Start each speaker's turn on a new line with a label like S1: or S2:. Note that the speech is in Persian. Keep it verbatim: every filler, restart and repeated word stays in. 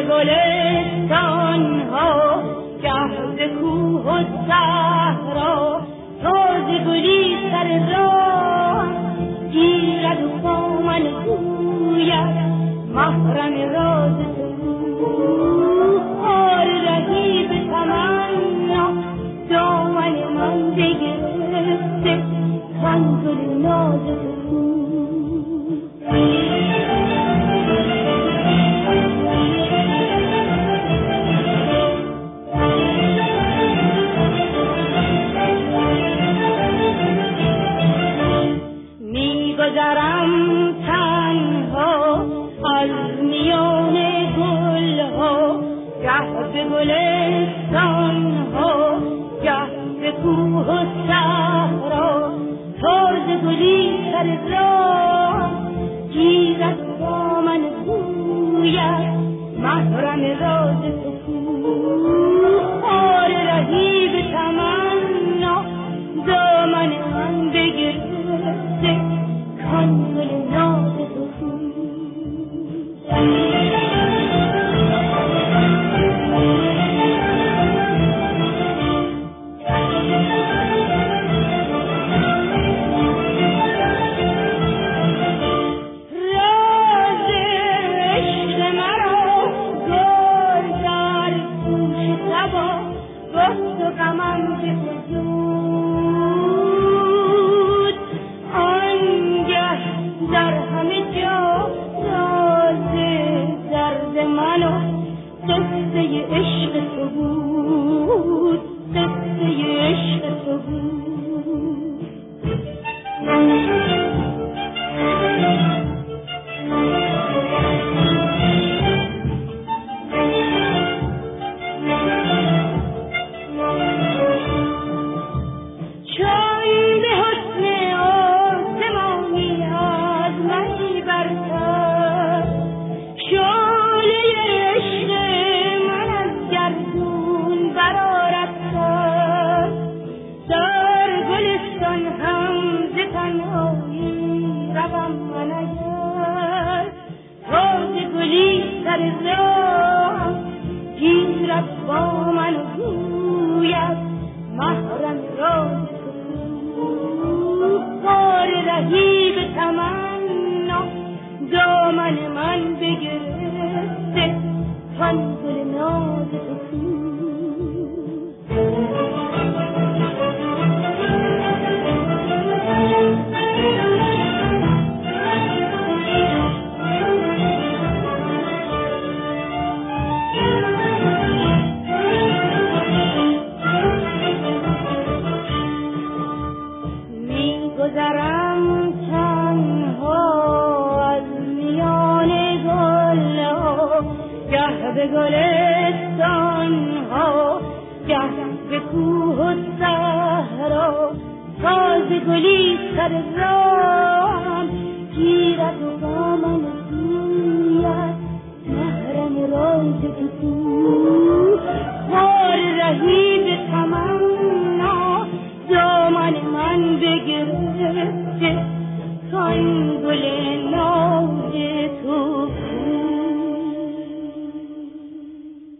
S1: گلستان ها گه به کوه و صحرا تازه گلی سر راه گیرد و با من گوید محرم راز تو آر رهی به تمنا دامن من بگرفته کان گل ناز تو میگذرم تنها از میان گل ها گه به گلستان ها گه به کوه و صحرا تازه گلی سر راه گیرد با من گوید محرم راز تو آر رهی به تمنا دامن من بگرفته کان گل ناز تو
S2: کان گل ناز